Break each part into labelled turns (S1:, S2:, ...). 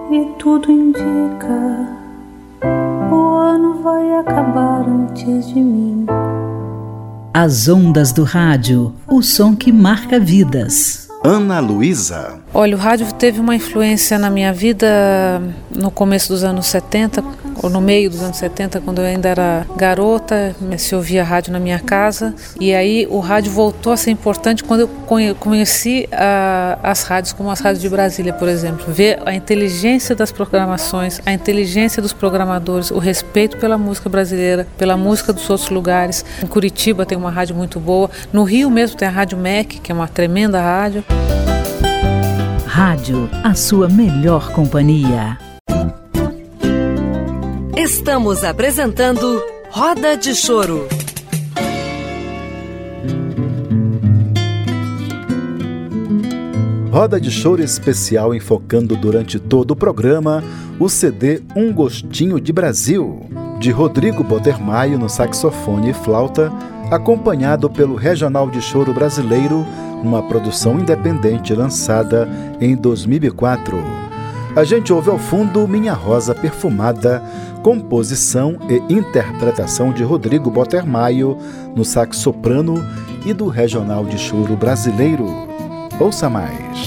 S1: e tudo indica, o ano vai acabar antes de mim.
S2: As ondas do rádio, o som que marca vidas.
S3: Ana Luísa.
S4: Olha, o rádio teve uma influência na minha vida no começo dos anos 70, ou no meio dos anos 70, quando eu ainda era garota, se ouvia rádio na minha casa. E aí o rádio voltou a ser importante quando eu conheci as rádios, como as rádios de Brasília, por exemplo. Ver a inteligência das programações, a inteligência dos programadores, o respeito pela música brasileira, pela música dos outros lugares. Em Curitiba tem uma rádio muito boa. No Rio mesmo tem a Rádio MEC, que é uma tremenda rádio.
S2: Rádio, a sua melhor companhia.
S5: Estamos apresentando Roda de Choro.
S3: Roda de Choro especial enfocando durante todo o programa o CD Um Gostinho de Brasil, de Rodrigo Botermaio no saxofone e flauta, acompanhado pelo Regional de Choro Brasileiro, uma produção independente lançada em 2004. A gente ouve ao fundo Minha Rosa Perfumada, composição e interpretação de Rodrigo Botermaio no sax soprano e do Regional de Choro Brasileiro. Ouça mais.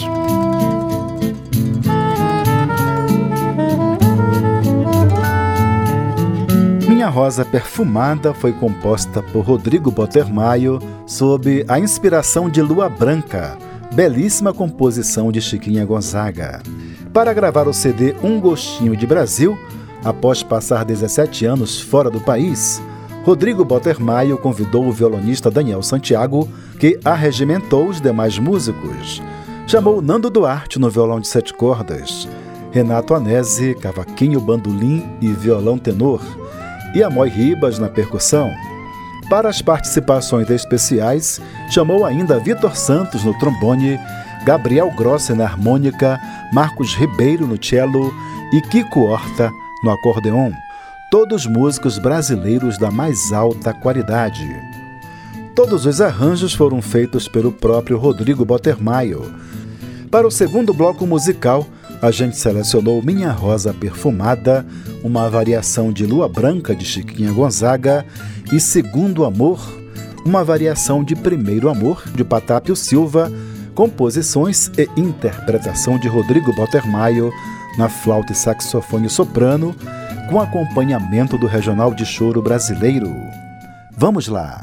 S3: Minha Rosa Perfumada foi composta por Rodrigo Botermaio sob a inspiração de Lua Branca, belíssima composição de Chiquinha Gonzaga. Para gravar o CD Um Gostinho de Brasil, após passar 17 anos fora do país, Rodrigo Botermaio convidou o violonista Daniel Santiago, que arregimentou os demais músicos. Chamou Nando Duarte no violão de 7 cordas, Renato Anese, cavaquinho, bandolim e violão tenor, e Amói Ribas na percussão. Para as participações especiais, chamou ainda Vitor Santos no trombone, Gabriel Grossi na harmônica, Marcos Ribeiro no cello e Kiko Horta no acordeon. Todos músicos brasileiros da mais alta qualidade. Todos os arranjos foram feitos pelo próprio Rodrigo Botermaio. Para o segundo bloco musical, a gente selecionou Minha Rosa Perfumada, uma variação de Lua Branca de Chiquinha Gonzaga, e Segundo Amor, uma variação de Primeiro Amor de Patápio Silva, composições e interpretação de Rodrigo Botermaio na flauta e saxofone soprano, com acompanhamento do Regional de Choro Brasileiro. Vamos lá!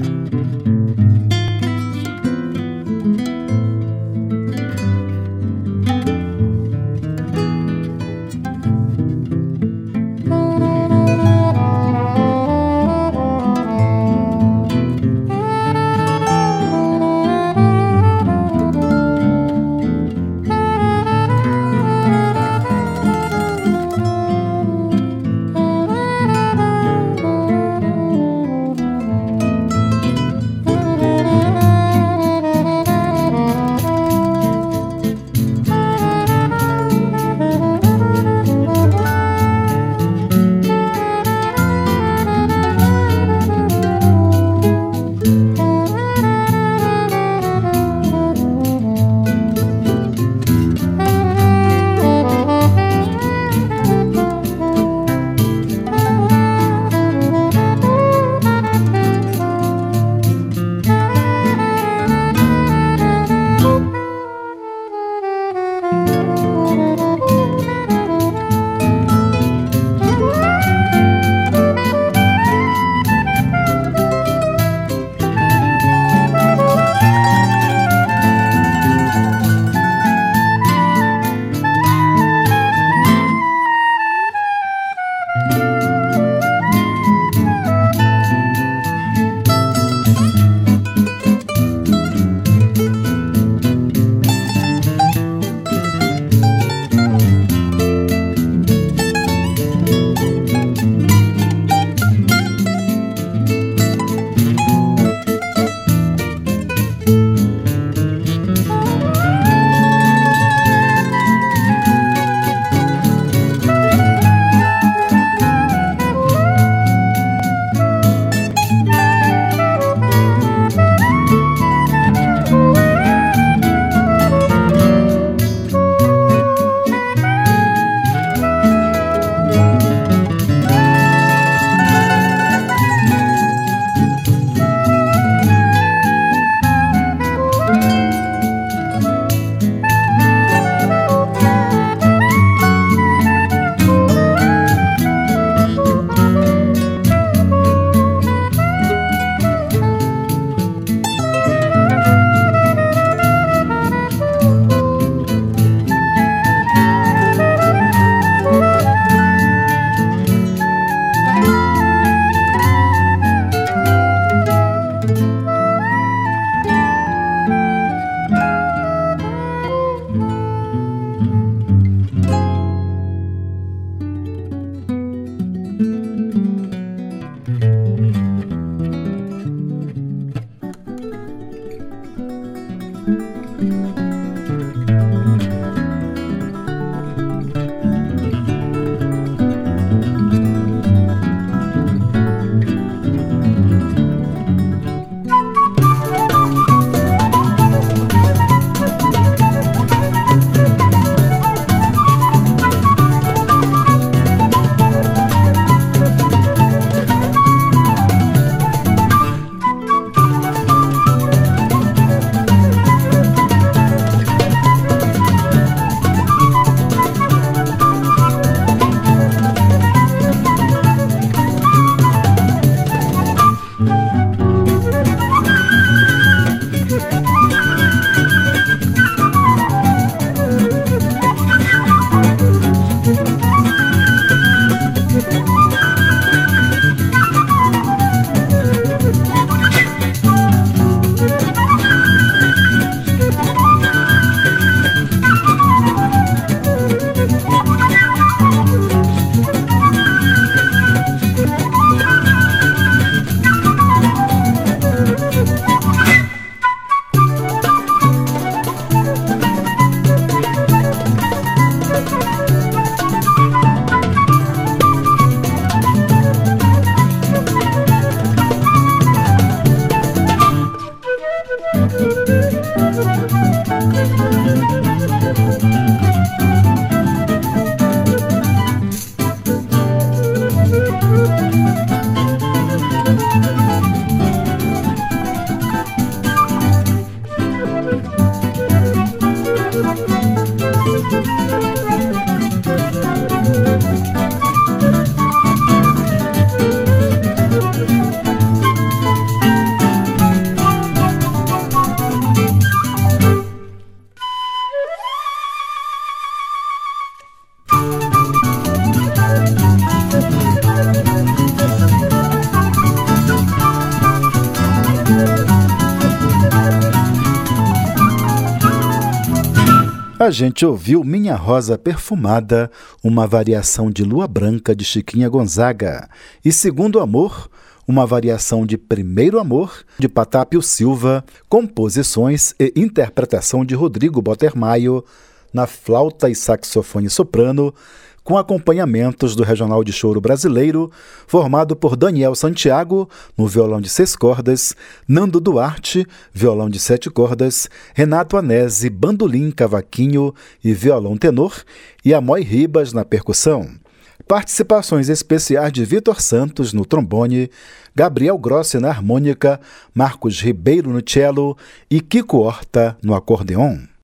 S3: A gente ouviu Minha Rosa Perfumada, uma variação de Lua Branca de Chiquinha Gonzaga, e Segundo Amor, uma variação de Primeiro Amor de Patápio Silva, composições e interpretação de Rodrigo Botermaio na flauta e saxofone soprano, com acompanhamentos do Regional de Choro Brasileiro, formado por Daniel Santiago, no violão de 6 cordas, Nando Duarte, violão de 7 cordas, Renato Anese, bandolim, cavaquinho e violão tenor, e Amói Ribas na percussão. Participações especiais de Vitor Santos no trombone, Gabriel Grossi na harmônica, Marcos Ribeiro no cello e Kiko Horta no acordeon.